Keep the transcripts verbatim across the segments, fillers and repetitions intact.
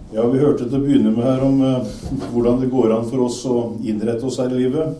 Ja, vi hørte til å begynne med her om eh, hvordan det går an for oss å innrette oss her i livet.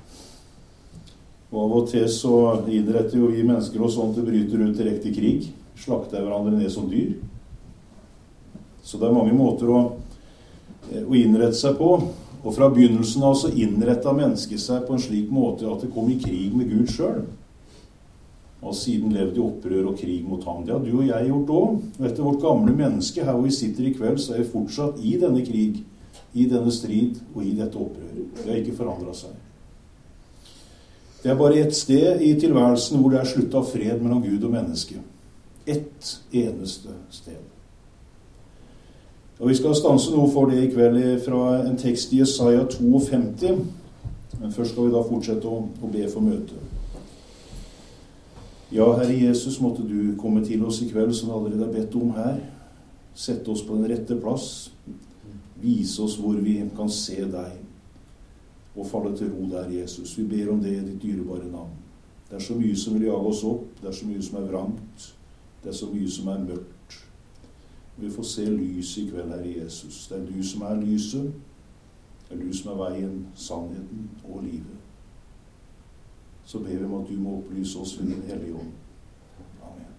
Og av og til så innretter jo vi mennesker oss sånn at det bryter ut direkte krig. Slakter hverandre ned som dyr. Så det er mange måter å, eh, å innrette seg på. Og fra begynnelsen av så innrettet mennesket seg på en slik måte at det kom i krig med Gud selv. Og siden levde i opprør og krig mot ham. Det har du og jeg gjort også. Og etter vårt gamle menneske, her hvor vi sitter i kveld, så er vi fortsatt i denne krig, i denne strid og i dette opprør. Det har ikke forandret seg. Det er bare ett sted i tilværelsen hvor det er slutt av fred mellom Gud og menneske. Ett eneste sted. Og vi skal stanse noe for det i kveld fra en tekst i Jesaja femtito. Men først skal vi da fortsette å, å be for møtet. Ja, Herre Jesus, måtte du komme til oss i kveld som vi allerede har bedt om her. Sette oss på den rette plass. Vise oss hvor vi kan se deg. Og falle til ro der, Jesus. Vi ber om det i ditt dyrebare navn. Det er så mye som vil jage oss opp. Det er så mye som er vrangt. Det er så mye som er mørkt. Vi får se lys i kveld, Herre Jesus. Det er du som er lyset. Det er du som er veien, sannheten og livet. Så ber vi om at du må opplyse oss ved din hellige ånd. Amen.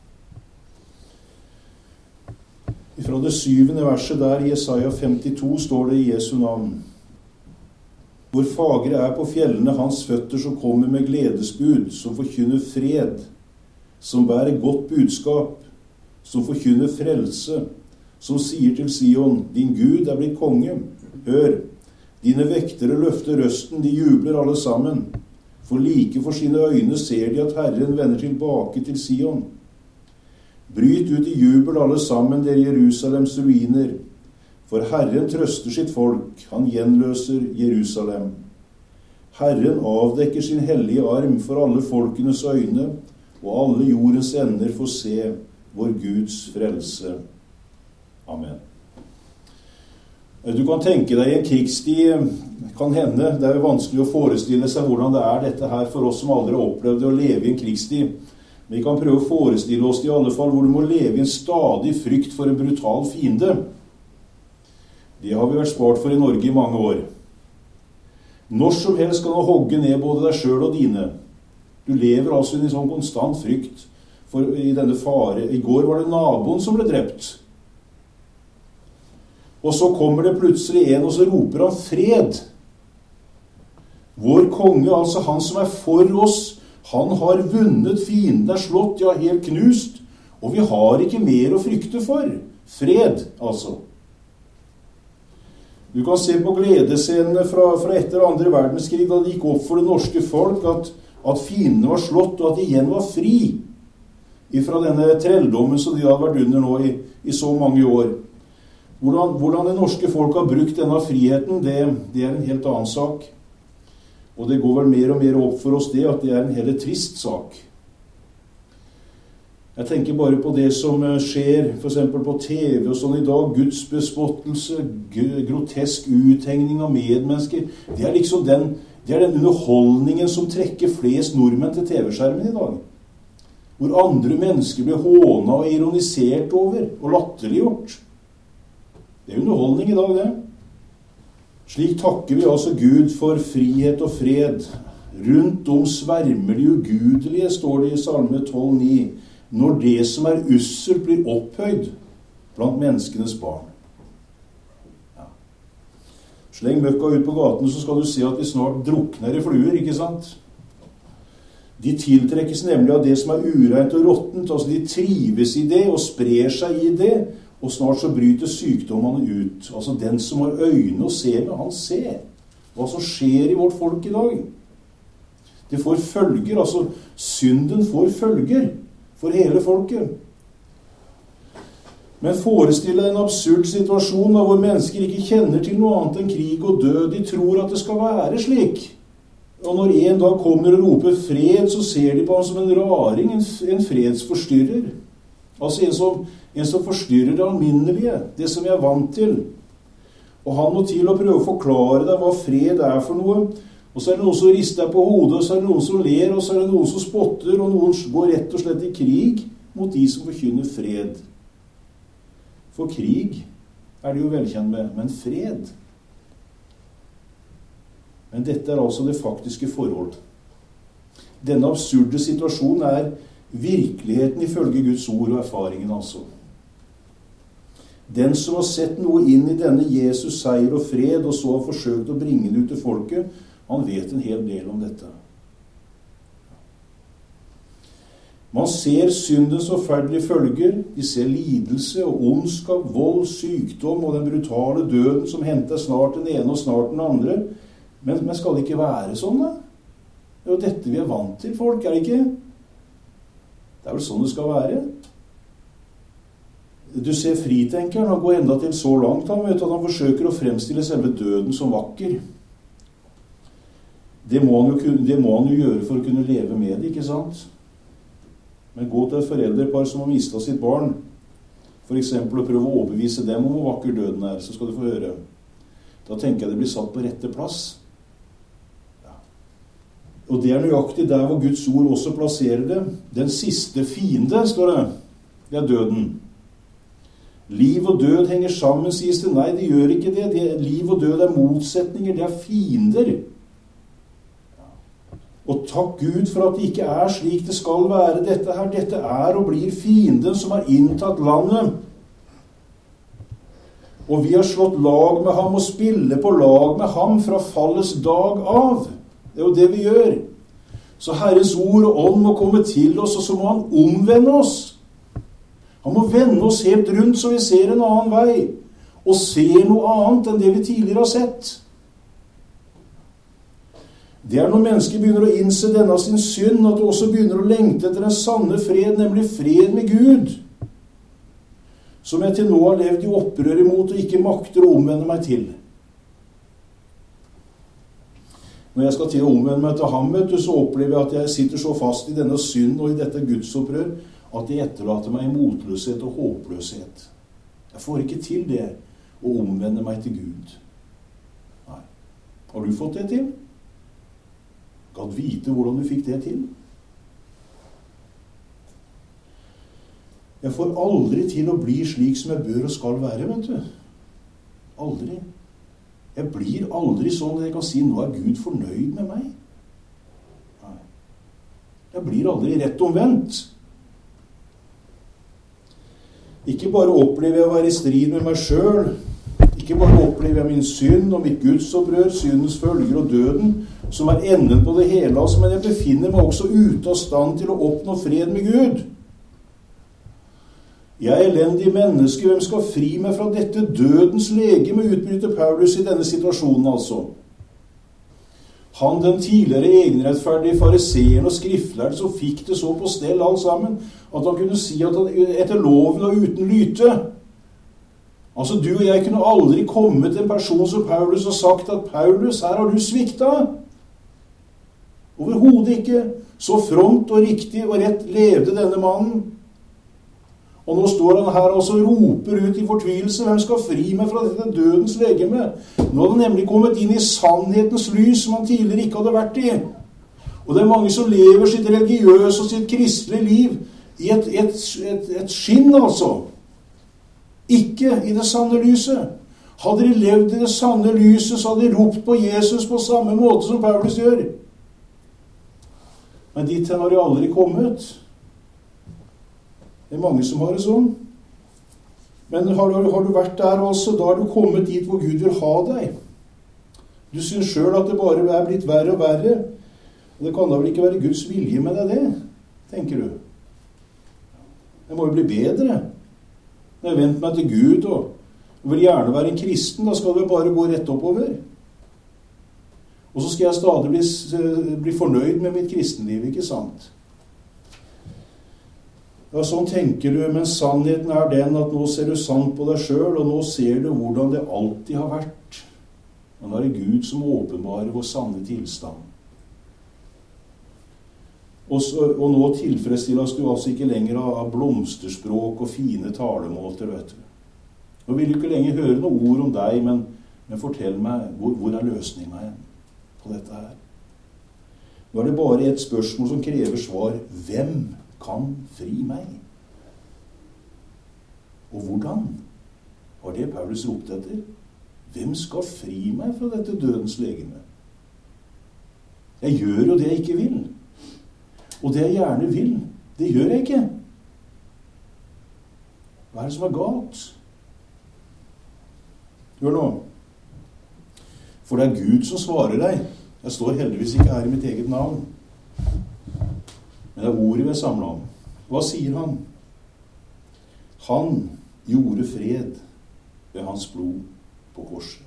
Fra det syvende verset der i Jesaja femtito står det i Jesu navn. Hvor fagre er på fjellene hans føtter som kommer med gledesbud, som forkynner fred, som bærer godt budskap, som forkynner frelse, som sier til Sion, din Gud er blitt konge. Hør, dine vektere løfter røsten, de jubler alle sammen. For like for sine øyne ser de at Herren vender tilbake til Sion. Bryt ut i jubel alle sammen, dere Jerusalems ruiner. For Herren trøster sitt folk, han gjenløser Jerusalem. Herren avdekker sin hellige arm for alle folkenes øyne, og alle jordens ender får se vår Guds frelse. Amen. Du kan tenke deg en krigstid, kan hende, det er jo vanskelig å forestille seg hvordan det er dette her for oss som aldri har opplevd å leve i en krigstid. Men vi kan prøve å forestille oss det i alle fall, hvor du må leve i en stadig frykt for en brutal fiende. Det har vi vært spart for i Norge i mange år. Når som helst kan du hogge ned både deg selv og dine. Du lever altså i en sånn konstant frykt for i denne fare. I går var det naboen som ble drept. Og så kommer det plutselig en, og så roper han fred. Vår konge, altså han som er for oss, han har vunnet, fienden er slått, ja, helt knust, og vi har ikke mer å frykte for. Fred, altså. Du kan se på gledescenene fra, fra etter andre verdenskrig, da det gikk opp for det norske folk at, at fiendene var slått, og at de igjen var fri ifra denne trelldommen som de hadde vært under nå i, i så mange år. Hvordan, hvordan det norske folk har brukt denne friheten, det, det er en helt annen sak. Og det går vel mer og mer opp for oss det, at det er en helt trist sak. Jeg tenker bare på det som skjer, for eksempel på T V og sånn i dag, Guds bespottelse, grotesk uthengning av medmennesker. Det er liksom den, det er den underholdningen som trekker flest nordmenn til T V-skjermen i dag. Hvor andre mennesker blir hånet og ironisert over, og latterliggjort. Det er underholdning i dag, det. Slik takker vi altså Gud for frihet og fred. Rundt om svermer de ugudelige, står det i Salme tolv ni, når det som er usselt blir opphøyd blant menneskenes barn. Ja. Sleng møkka ut på gaten, så skal du se at vi snart drukner i fluer, ikke sant? De tiltrekkes nemlig av det som er ureint og råttent, altså de trives i det og sprer seg i det, og snart så bryter sykdommene ut. Altså den som har øyne å se med, han ser hva som skjer i vårt folk i dag. Det får følger, altså synden får følger for hele folket. Men forestill deg en absurd situasjon hvor mennesker ikke kjenner til noe annet enn krig og død. De tror at det skal være slik. Og når en dag kommer og roper fred, så ser de på han som en raring, en, en fredsforstyrrer. Altså en som, en som forstyrrer det alminnelige, det som jeg er vant til. Og han må til å prøve å forklare deg hva fred er for noe. Og så er det noen som rister på hodet, og så er det noen som ler, og så er det noen som spotter, og noen går rett og slett i krig mot de som forkynner fred. For krig, er det jo velkjent med, men fred. Men dette er altså det faktiske forhold. Denne absurde situasjonen er virkeligheten ifølge Guds ord og erfaringen altså. Den som har sett noe inn i denne Jesus seier og fred, og så har forsøkt å bringe det ut til folket, han vet en hel del om dette. Man ser syndens forferdelige følger, de ser lidelse og ondskap, vold, sykdom og den brutale døden som henter snart den ene og snart den andre. Men, men skal det ikke være sånn da? Det er jo dette vi er vant til, folk, er det ikke? Det er vel sånn det skal være. Du ser fritenkeren, han går enda til så langt, han vet at han forsøker å fremstille selve døden som vakker. Det må han jo, det må han jo gjøre for å kunne leve med det, ikke sant? Men gå til et foreldrepar som har mistet sitt barn, for eksempel å prøve å overbevise dem om hvor vakker døden er, så skal du få høre. Da tenker jeg det blir satt på rette plass. Ja. Og det er nøyaktig der hvor Guds ord også plasserer det. Den siste fiende, står det, det er døden. Liv og død henger sammen, sies det. Nei, det gjør ikke det. det liv og død er motsetninger, det er fiender. Og takk Gud for at det ikke er slik det skal være. Dette her, dette er og blir fienden som har inntatt landet. Og vi har slått lag med ham og spiller på lag med ham fra fallets dag av. Det er jo det vi gjør. Så Herrens ord og ånd må komme til oss, og så må han omvende oss. Han må vende oss helt rundt så vi ser en annen vei, og ser noe annet enn det vi tidligere har sett. Det er når mennesker begynner å innse denne sin synd, at de også begynner å lengte etter en sanne fred, nemlig fred med Gud, som jeg til nå har levd i opprør imot og ikke makter å omvende meg til. Når jeg skal til å omvende meg til ham, vet du, så opplever jeg at jeg sitter så fast i denne synd og i dette gudsopprør, at det etterlater meg i motløshet og håpløshet. Jeg får ikke til det å omvende meg til Gud. Nei. Har du fått det til? Kan vite hvordan du fikk det til? Jeg får aldri til å bli slik som jeg bør og skal være, vet du. Aldri. Jeg blir aldri sånn at jeg kan si, nå er Gud fornøyd med meg. Nei. Jeg blir aldri rett omvendt. Ikke bare opplever jeg å være i strid med meg selv, ikke bare opplever jeg min synd og mitt gudsopprør, syndens følger og døden, som er enden på det hele, altså, men jeg befinner meg også ute av stand til å oppnå fred med Gud. Jeg er elendig menneske, hvem skal fri meg fra dette dødens legeme, utbryter Paulus i denne situasjonen altså. Han, den tidligere egenrettferdige fariseeren og skriftlærde, som fikk det så på stell alt sammen, at han kunne si at han etter loven og uten lyte. Altså, du og jeg kunne aldri komme til en person som Paulus og sagt at Paulus, her har du sviktet. Overhodet ikke. Så fromt og riktig og rett levde denne mannen. Og nå står han her og roper ut i fortvilelse, hvem skal fri meg fra dette dødens legeme? Nå hadde han nemlig kommet inn i sannhetens lys som han tidligere ikke hadde vært i. Og det er mange som lever sitt religiøse og sitt kristelige liv i et, et, et, et skinn, altså. Ikke i det sanne lyset. Hadde de levd i det sanne lyset, så hadde de ropt på Jesus på samme måte som Paulus gjør. Men dit har de aldri kommet. Det er mange som har det sånn. Men har du, har du vært der også, da har du kommet dit hvor Gud vil ha deg. Du synes selv at det bare er blitt verre og verre. Og det kan da vel ikke være Guds vilje med deg det, tenker du. Det må jo bli bedre. Når jeg vendt meg til Gud og vil gjerne være en kristen, da skal det bare gå rett oppover. Og så skal jeg stadig bli, bli fornøyd med mitt kristenliv, ikke sant? Ja, sånn tenker du, men sannheten er den at nå ser du sant på deg selv, og nå ser du hvordan det alltid har vært. Og nå er det Gud som åpenbarer vår sanne tilstand. Og, så, og nå tilfredsstilles du altså ikke lenger av blomsterspråk og fine talemåter, vet du. Nå vil du ikke lenger høre noen ord om deg, men, men fortell meg, hvor, hvor er løsningen igjen på dette her? Nå er det bare et spørsmål som krever svar. Hvem kan fri meg? Og hvordan? var det Paulus ropte etter. Hvem skal fri meg fra dette dødens legeme? Jeg gjør jo det jeg ikke vil. Og det jeg gjerne vil, det gjør jeg ikke. Hva er det som er galt? Hør nå. For det er Gud som svarer deg. Jeg står heldigvis ikke her i mitt eget navn. Men det er ordet vi er samlet om. Hva sier han? Han gjorde fred ved hans blod på korset.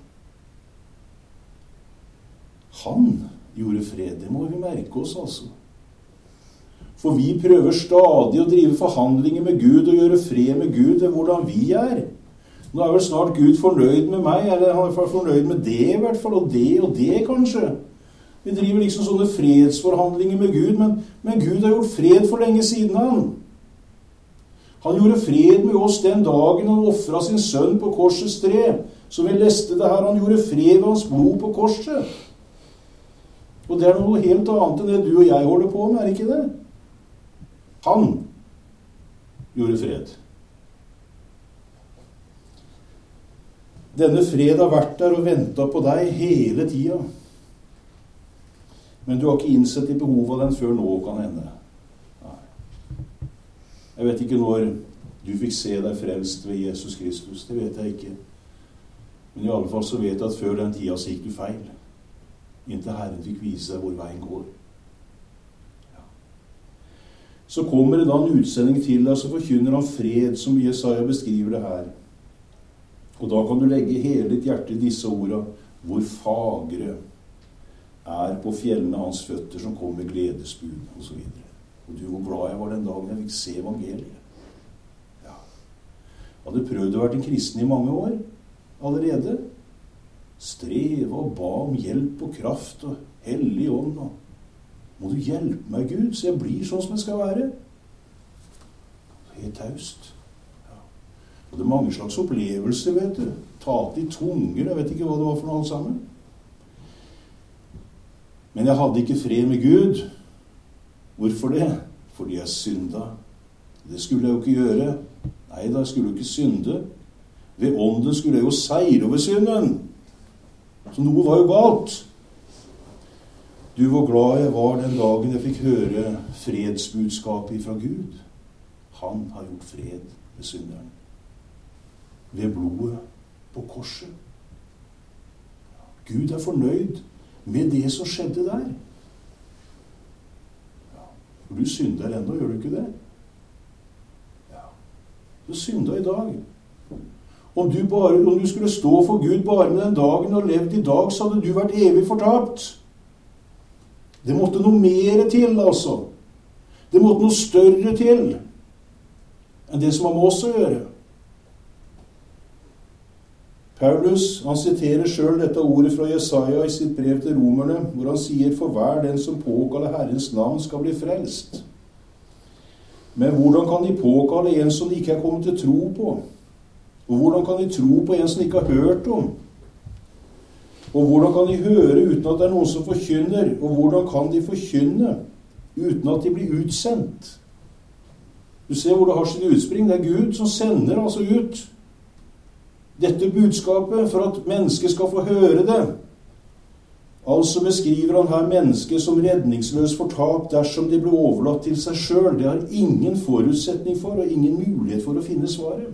Han gjorde fred. Det må vi merke oss, altså. For vi prøver stadig å drive forhandlinger med Gud og gjøre fred med Gud ved hvordan vi er. Nå er vel snart Gud fornøyd med meg, eller han er fornøyd med det i hvert fall, og det og det kanskje. Vi driver liksom sånne fredsforhandlinger med Gud, men, men Gud har gjort fred for lenge siden han. Han gjorde fred med oss den dagen han offret sin sønn på korsets tre. Så vi leste det her, han gjorde fred ved hans blod på korset. Og det er noe helt annet enn det du og jeg holder på med, er ikke det? Han gjorde fred. Denne fred har vært der og ventet på deg hele tida. Men du har ikke innsett i behovet av den før nå kan hende. Nei. Jeg vet ikke når du fikk se deg frelst ved Jesus Kristus. Det vet jeg ikke. Men i alle fall så vet jeg at før den tida så gikk du feil. Inntil Herren fikk vise deg hvor veien går. Ja. Så kommer det da en utsending til deg, så forkynner han fred, som Jesaja beskriver det her. Og da kan du legge hele ditt hjerte i disse ordene. Hvor fagre er på fjellene hans føtter som kom med gledesbud, og så videre. Og du, hvor glad jeg var den dagen jeg fikk se evangeliet. Ja. Jeg hadde prøvd å være en kristen i mange år allerede. Streve og ba om hjelp og kraft og hellig ånd. Må du hjelpe meg, Gud, så jeg blir sånn som jeg skal være? Helt taust. Og det er mange slags opplevelser, vet du. Talte i tunger, jeg vet ikke hva det var for noe alt sammen. Men jeg hadde ikke fred med Gud. Hvorfor det? Fordi jeg synda. Det skulle jeg jo ikke gjøre. Nei, da skulle jeg ikke synde. Ved ånden skulle jeg jo seire over synden. Så noe var jo galt. Du, hvor glad jeg var den dagen jeg fikk høre fredsbudskapet fra Gud. Han har gjort fred med synderen. Ved blodet på korset. Gud er fornøyd med det som skjedde der. Ja, for du synder enda, gjør du ikke det? Ja, du synder i dag. Om du, bare, om du skulle stå for Gud bare med den dagen og levd i dag, så hadde du vært evig fortapt. Det måtte noe mer til, altså. Det måtte noe større til enn det som har med oss å gjøre. Paulus, han siterer selv dette ordet fra Jesaja i sitt brev til romerne, hvor han sier, for hver den som påkaller Herrens navn skal bli frelst. Men hvordan kan de påkalle en som de ikke er kommet til tro på? Og hvordan kan de tro på en som de ikke har hørt om? Og hvordan kan de høre uten at det er noen som forkynner? Og hvordan kan de forkynne uten at de blir utsendt? Du ser hvor det har sin utspring. Det er Gud som sender altså ut dette budskapet for at mennesket skal få høre det. Altså beskriver han her mennesket som redningsløs fortapt dersom de blir overlatt til seg selv. Det har ingen forutsetning for og ingen mulighet for å finne svaret.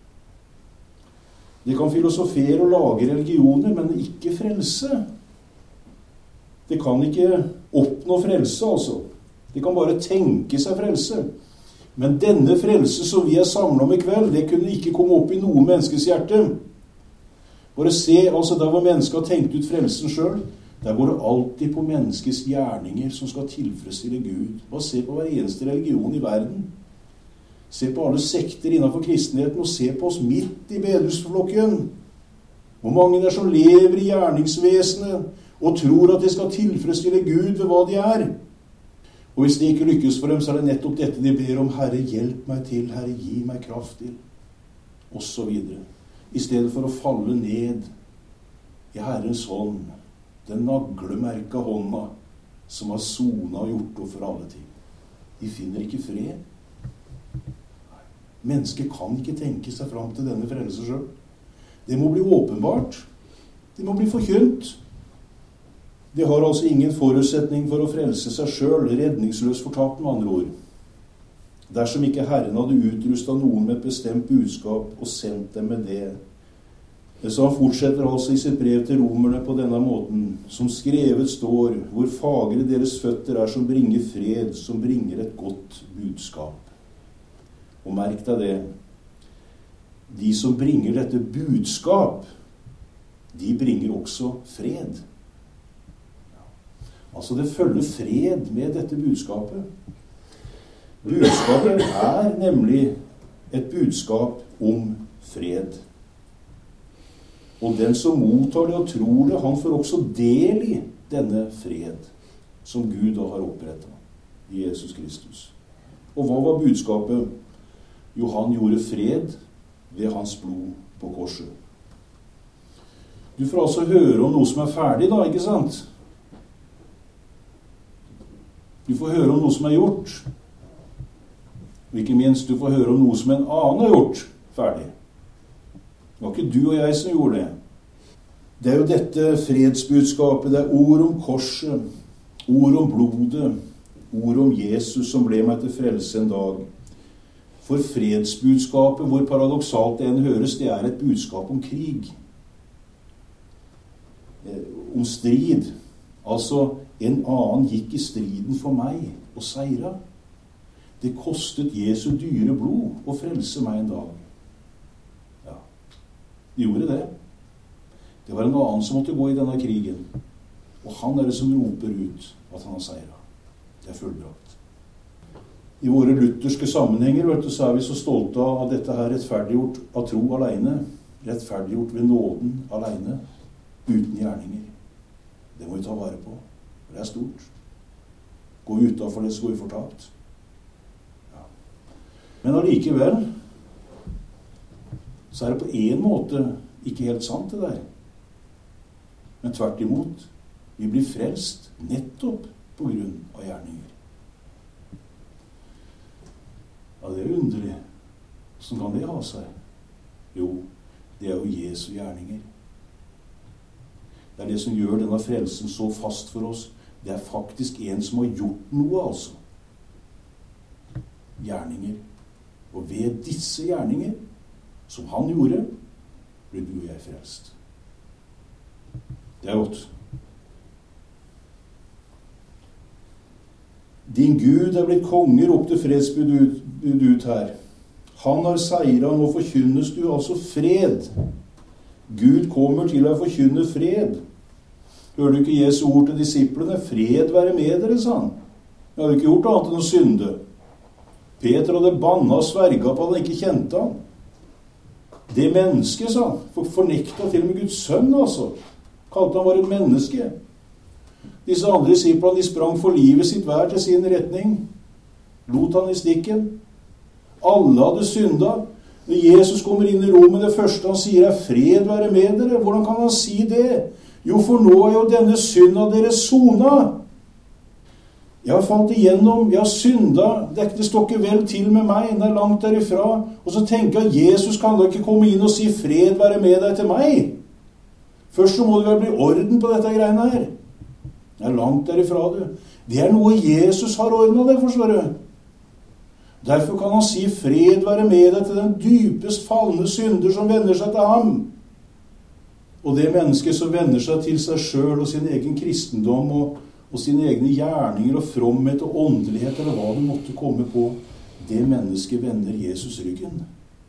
De kan filosofere og lage religioner, men ikke frelse. De kan ikke oppnå frelse, altså. De kan bare tenke seg frelse. Men denne frelse som vi er samlet om i kveld, det kunne ikke komme opp i noe menneskes hjerte. Bare se, altså der hvor mennesket har tenkt ut frelsen selv, der går det alltid på menneskets gjerninger som skal tilfredsstille Gud. Bare se på hver eneste religion i verden. Se på alle sekter innenfor kristenheten, og se på oss midt i bedehusflokken. Hvor mange der som lever i gjerningsvesenet, og tror at de skal tilfredsstille Gud ved hva de er. Og hvis det ikke lykkes for dem, så er det nettopp dette de ber om. Herre, hjelp meg til. Herre, gi meg kraft til. Og så videre. I stedet for å falle ned i Herrens hånd, den naglemerka hånda som har sonet og gjort opp for alle ting. De finner ikke fred. Mennesket kan ikke tenke seg fram til denne frelse selv. Det må bli åpenbart. Det må bli forkynt. Det har altså ingen forutsetning for å frelse seg selv, redningsløs fortapt med andre ord. Dersom ikke Herren hadde utrustet noen med et bestemt budskap og sendt dem med det. Så han fortsetter altså i sitt brev til romerne på denne måten, som skrevet står, hvor fagre deres føtter er som bringer fred, som bringer et godt budskap. Og merk deg det, de som bringer dette budskap, de bringer også fred. Altså det følger fred med dette budskapet. Budskapet er nemlig et budskap om fred. Og den som mottar det og tror det, han får også del i denne fred som Gud da har opprettet i Jesus Kristus. Og hva var budskapet? Jo, han gjorde fred ved hans blod på korset. Du får altså høre om noe som er ferdig da, ikke sant? Du får høre om noe som er gjort. Og ikke minst, du får høre om noe som en annen har gjort ferdig. Det var ikke du og jeg som gjorde det. Det er jo dette fredsbudskapet, det er ord om korset, ord om blodet, ord om Jesus som ble meg til frelse en dag. For fredsbudskapet, hvor paradoksalt det enn høres, det er et budskap om krig. Om strid. Altså, en annen gikk i striden for meg og seira. Det kostet Jesu dyre blod å frelse meg en dag. Ja, de gjorde det. Det var en annen som måtte gå i denne krigen. Og han er det som roper ut at han har seira. Det er fullbrakt. I våre lutherske sammenhenger, vet du, så er vi så stolte av at dette her rettferdiggjort av tro alene. Rettferdiggjort ved nåden alene. Uten gjerninger. Det må vi ta vare på. Det er stort. Gå utenfor det, så går vi fortapt. Ja. Men allikevel så er det på en måte ikke helt sant det der. Men tvert imot, vi blir frelst nettopp på grunn av gjerninger. Ja, det er underlig. Hvordan kan det ha seg? Jo, det er jo Jesu gjerninger. Det er det som gjør denne frelsen så fast for oss. Det er faktisk en som har gjort noe, altså. Gjerninger. Og ved disse gjerninger, som han gjorde, blir du og jeg frelst. Det er godt. Din Gud er blitt konger opp til fredsbud ut, ut her. Han har seiret, nå forkynnes du altså fred. Gud kommer til å forkynne fred. Hører du ikke Jesu ord til disiplene? Fred være med dere, sa han. Jeg har ikke gjort annet enn å synde. Peter hadde bannet og sverget på at han ikke kjente han. Det mennesket, sa han, for fornekta til og med Guds sønn, altså. Kalte han var et menneske. Disse andre disiplene, de sprang for livet sitt hver til sin retning. Lot han i stikken. Alle hadde syndet. Når Jesus kommer inn i rommet, det første han sier er fred være med dere. Hvordan kan han si det? Jo, for nå er jo denne synd av dere sona. Jeg har falt igjennom, jeg har syndet, det står ikke vel til med meg, det er langt derifra. Og så tenker jeg, Jesus kan da ikke komme inn og si fred være med deg til meg. Først så må det vel bli orden på dette greiene her. Det er langt derifra, du. Det er noe Jesus har ordnet det, forstår du. Derfor kan han si fred være med deg til den dypest fallende synder som vender seg til ham. Og det mennesket som vender seg til seg selv og sin egen kristendom og, og sine egne gjerninger og fromhet og åndelighet eller hva det måtte komme på, det mennesket vender Jesus ryggen.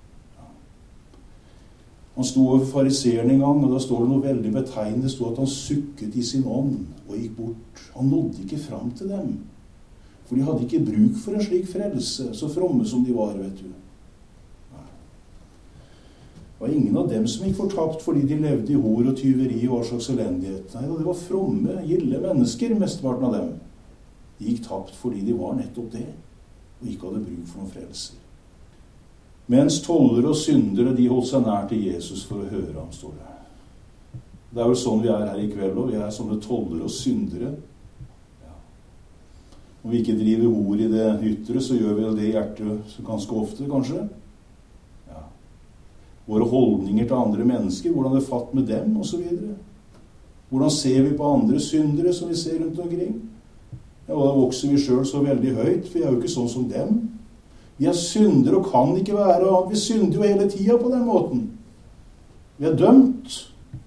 Han stod over fariseren en gang, og da står det noe veldig betegnende. Det stod at han sukket i sin ånd og gikk bort. Han nådde ikke fram til dem. For de hadde ikke bruk for en slik frelse, så fromme som de var, vet du. Det var ingen av dem som gikk fortapt fordi de levde i hor og tyveri og hva slags elendighet. Nei, det var fromme, gilde mennesker, mesteparten av dem. De gikk tapt fordi de var nettopp det, og ikke hadde bruk for noen frelser. Mens tollere og syndere, de holdt seg nær til Jesus for å høre ham, står det. Det er vel sånn vi er her i kveld, og vi er sånne tollere og syndere. Ja. Om vi ikke driver ord i det ytre, så gjør vi det i hjertet ganske ofte, kanskje. Ja. våre holdninger til andre mennesker, hvordan det er fatt med dem, og så videre. Hvordan ser vi på andre syndere som vi ser rundt omkring? Ja, og da vokser vi selv så veldig høyt, for vi er jo ikke sånn som dem. Vi er syndere og kan ikke være, og vi synder jo hele tiden på den måten. Vi er dømt.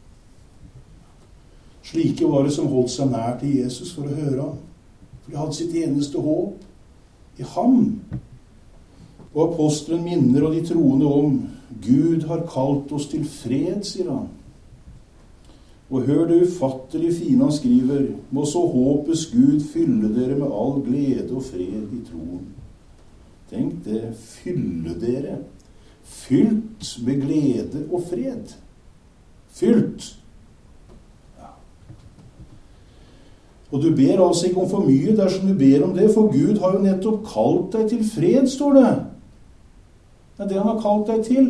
Slike var det som holdt seg nær til Jesus for å høre ham. For de hadde sitt eneste håp i ham. Og apostelen minner og de troende om Gud har kalt oss til fred, sier han. Og hør det ufattelig fine han skriver, må så håpes Gud fylle dere med all glede og fred i troen. Tenk det, fylle dere. Fylt med glede og fred. Fylt. Ja. Og du ber altså ikke om for mye dersom du ber om det, for Gud har jo nettopp kalt deg til fred, står det. Det er det han har kalt deg til.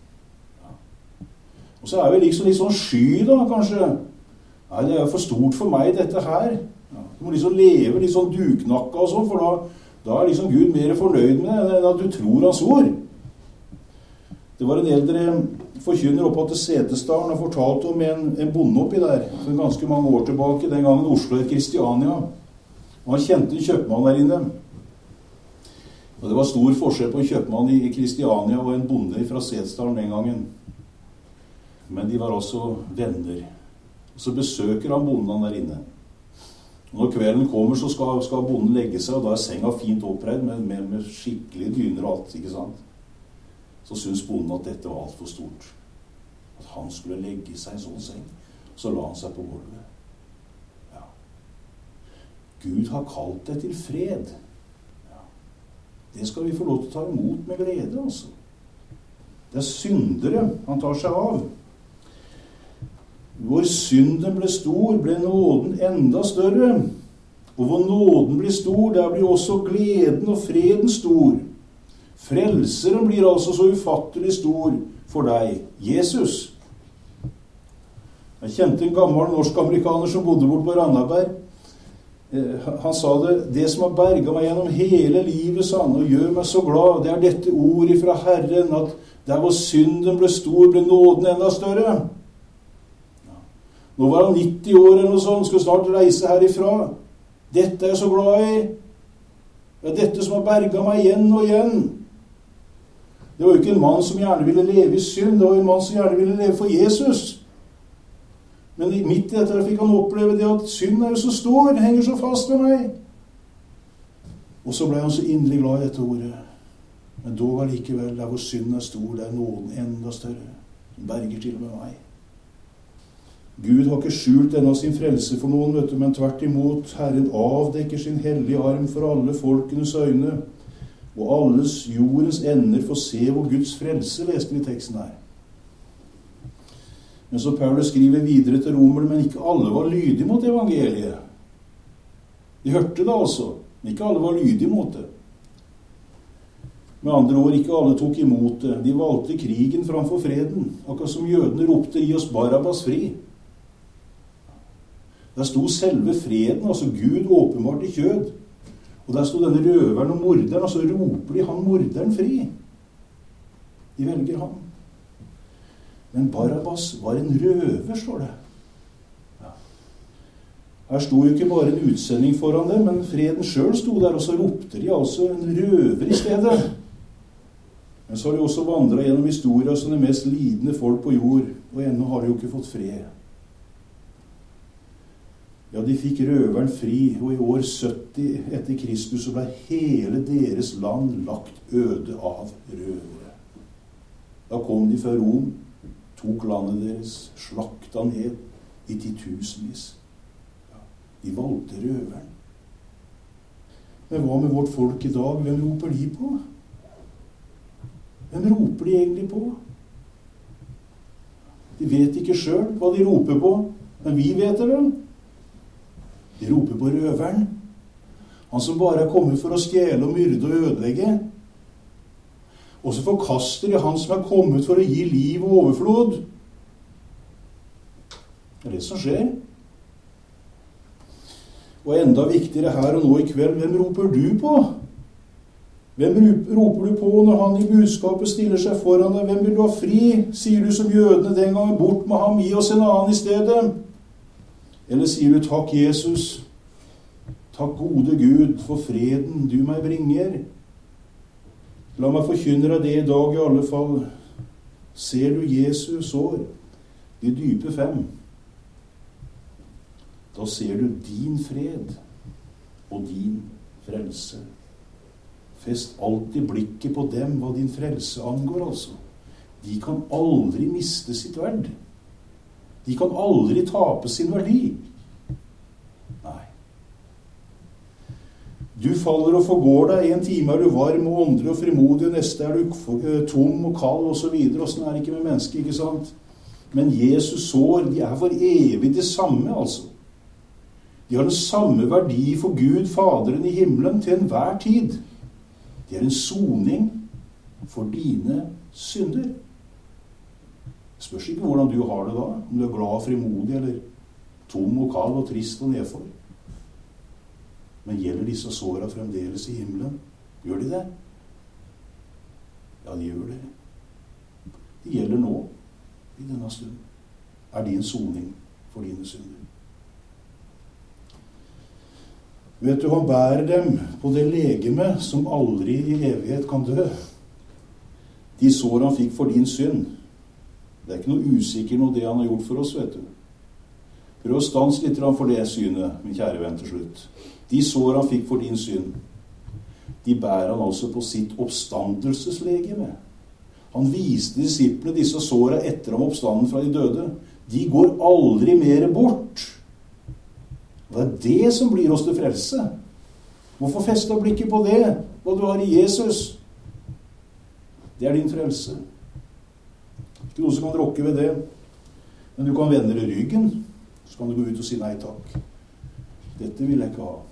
Og så er vi liksom litt sånn sky da, kanskje. Nei, det er jo for stort for meg, dette her. Ja, du må liksom leve litt sånn duknakka og sånn, for da, da er liksom Gud mer fornøyd med det enn at du tror hans ord. Det var en eldre forkynner oppe til Setesdalen og fortalte om en, en bonde oppi der, for ganske mange år tilbake, den gangen Oslo het Kristiania. Og han kjente en kjøpmann der inne. Og det var stor forskjell på en kjøpmann i Kristiania og en bonde fra Setesdalen den gangen. Men de var også venner. Og så besøker han bonden der inne. Og når kvelden kommer, så skal, skal bonden legge seg, og da er senga fint oppreid med, med, med skikkelig dyner og alt, ikke sant? Så synes bonden at dette var alt for stort. At han skulle legge seg i en sånn seng. Så la han seg på gulvet. Ja. Gud har kalt deg til fred. Ja. Det skal vi få lov til å ta imot med glede, altså. Det er syndere han tar seg av. Hvor synden ble stor, ble nåden enda større. Og hvor nåden blir stor, der blir også gleden og freden stor. Frelseren blir altså så ufattelig stor for deg, Jesus. Jeg kjente en gammel norsk-amerikaner som bodde bort på Randaberg. Han sa det, det som har berget meg gjennom hele livet, sa han, og gjør meg så glad, det er dette ordet fra Herren, at der hvor synden ble stor, ble nåden enda større. Nå var han nitti år eller noe sånt, skulle snart reise herifra. Dette er jeg så glad i. Det er dette som har berget meg igjen og igjen. Det var jo ikke en mann som gjerne ville leve i synd, det var en mann som gjerne ville leve for Jesus. Men midt i dette fikk han oppleve det at synd er jo så stor, den henger så fast ved meg. Og så ble han så inderlig glad i dette ordet. Men dog allikevel, der hvor synd er stor, der er nåden enda større. Den berger til med meg. Gud har ikke skjult ennå sin frelse for noen, vet du, men tvert imot, Herren avdekker sin hellige arm for alle folkenes øyne, og alles jordens ender får se hvor Guds frelse, leste vi i teksten her. Men så Paulus skriver videre til romerne, men ikke alle var lydige mot evangeliet. De hørte det altså, men ikke alle var lydige mot det. Med andre ord, ikke alle tok imot det. De valgte krigen framfor freden, akkurat som jødene ropte, gi oss Barabbas fri. Der sto selve freden, altså Gud åpenbart i kjød. Og der sto denne røveren og morderen, og så roper de han morderen fri. De velger han. Men Barabbas var en røver, står det. Ja. Her sto jo ikke bare en utsending foran det, men freden selv sto der, og så ropte de altså en røver i stedet. Men så har de også vandret gjennom historien som det mest lidende folk på jord, og ennå har de jo ikke fått fred. Ja, de fikk røveren fri, og i år sytti etter Kristus så ble hele deres land lagt øde av røvere. Da kom de fra Rom, tok landet deres, slakta ned i titusenvis. Ja, de valgte røveren. Men hva med vårt folk i dag? Hvem roper de på? Hvem roper de egentlig på? De vet ikke selv hva de roper på, men vi vet det vel. De roper på røveren. Han som bare er kommet for å stjele og myrde og ødelegge. Og så forkaster de han som er kommet for å gi liv og overflod. Det er det som skjer. Og enda viktigere her og nå i kveld, hvem roper du på? Hvem roper du på når han i budskapet stiller seg foran deg? Hvem vil du ha fri? Sier du som jødene den gangen, bort med ham, gi oss en annen i stedet? Eller sier du, takk Jesus, takk gode Gud for freden du meg bringer? La meg forkynne deg det i dag i alle fall. Ser du Jesus sår, de dype fem, da ser du din fred og din frelse. Fest alltid blikket på dem hva din frelse angår, altså. De kan aldri miste sitt verd. De kan aldri tape sin verdi. Nei. Du faller og forgår deg. En time er du varm og åndelig og frimodig, og neste er du tom og kald og så videre. Og sånn er det ikke med mennesker, ikke sant? Men Jesus sår, de er for evig det samme, altså. De har den samme verdi for Gud, Faderen i himmelen, til enhver tid. Det er en soning for dine synder. Det spørs ikke hvordan du har det da, om du er glad og frimodig, eller tom og kald og trist og nedfor. Men gjelder disse såra fremdeles i himmelen? Gjør de det? Ja, de gjør det. De gjelder nå, i denne stund. Er de en soning for dine synder? Vet du, han bærer dem på det legeme som aldri i evighet kan dø. De sår han fikk for din synd. Det er ikke noe usikker noe det han har gjort for oss, vet du. Prøv å stanse litt for det synet, min kjære venn, til slutt. De sår han fikk for din synd, de bærer han altså på sitt oppstandelseslegeme. Han viste disiplene disse såra etter om oppstanden fra de døde. De går aldri mer bort. Det er det som blir oss til frelse. Hvorfor feste blikket på det, hva du har i Jesus? Det er din frelse. Ikke noe som kan rokke ved det. Men du kan vende deg ryggen, så kan du gå ut og si nei takk. Dette vil jeg ikke ha.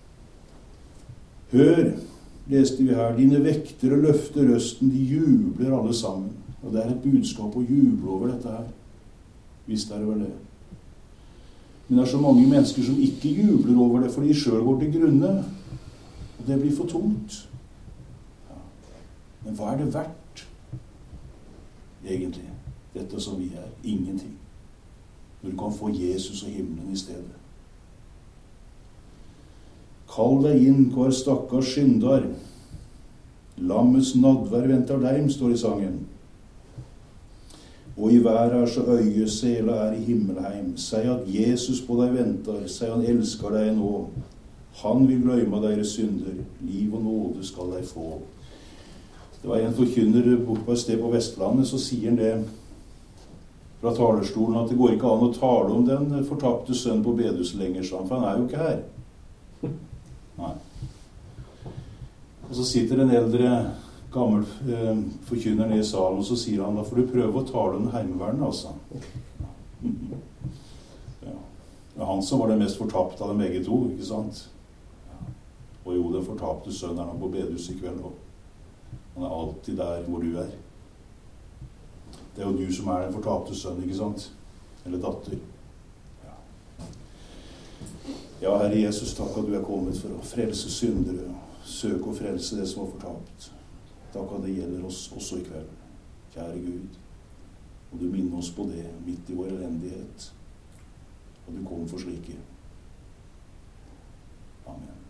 Hør, leste vi her, dine vektere løfter røsten, de jubler alle sammen. Og det er et budskap å juble over dette her. Visst er det vel det. Men det er så mange mennesker som ikke jubler over det, fordi de selv går til grunne. Og det blir for tungt. Ja. Men hva er det verdt? Egentlig. Dette som vi er. Ingenting. Når du kan få Jesus og himmelen i stedet. Kall deg inn, hver stakkars syndar. Lammets nadvær venter deg, står i sangen. Og i været er så øye, sela er i himmelheim. Sei at Jesus på deg venter, sei han elsker deg nå. Han vil gløyma deres synder, liv og nåde skal deg få. Det var en forkynner bort på et sted på Vestlandet, så sier han det fra talerstolen, at det går ikke an å tale om den fortapte sønn på bedehuset lenger, for han er jo ikke her. Nei. Og så sitter en eldre gammel eh, forkynner ned i salen, og så sier han, da får du prøve å tale om heimevernet, altså. Ja. Det er han som var det mest fortapt av dem begge to, ikke sant? Ja. Og jo, den fortapte sønnen er nå på bedehuset i kveld, og han er alltid der hvor du er. Det er jo du som er den fortapte sønnen, ikke sant? Eller datter. Ja. Ja, Herre Jesus, takk at du er kommet for å frelse syndere, og søke og frelse det som var fortapt. Takk at det gjelder oss også i kveld, kjære Gud. Og du minner oss på det midt i vår elendighet. Og du kommer for slike. Amen.